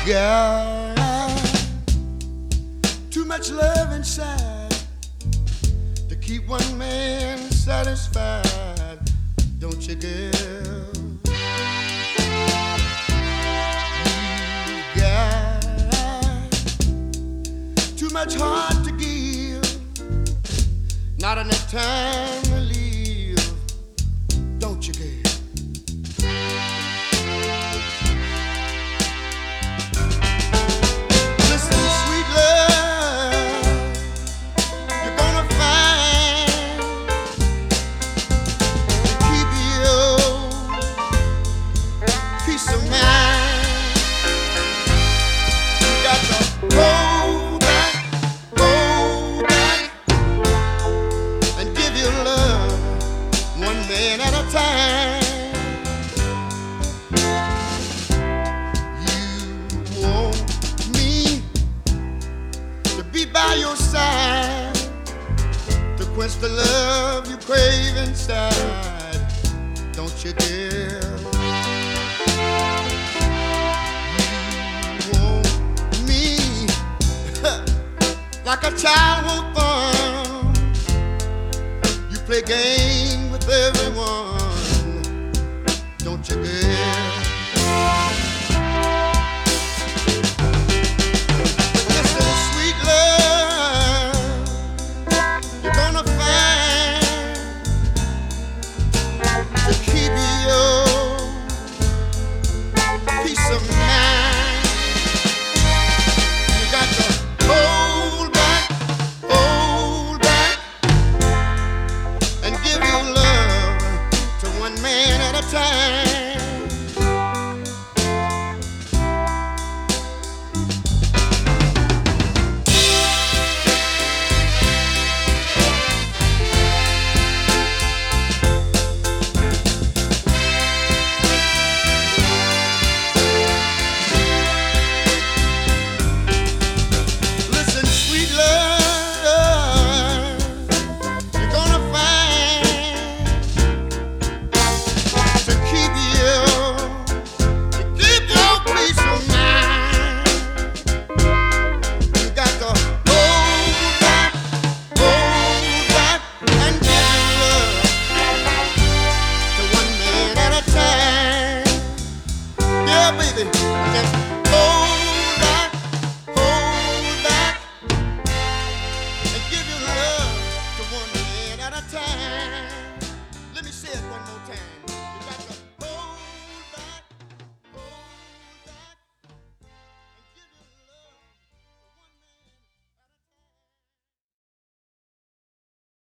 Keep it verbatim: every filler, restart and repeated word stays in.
Got too much love inside to keep one man satisfied, don't you, girl? You got too much heart to give, not enough time to live, don't you, girl? At a time, you want me to be by your side, to quench the love you crave inside, don't you, dear? You want me like a child won't fun. You play games with everyone, don't you, girl? Listen, sweet love, you're gonna find to keep your peace of mind. You got to hold back, hold back, and give your love to one man at a time. Listen, sweet love, you're gonna find to keep you, to keep your peace of mind. You got to hold back, hold back, and give your love to one man at a time. Yeah, baby. Just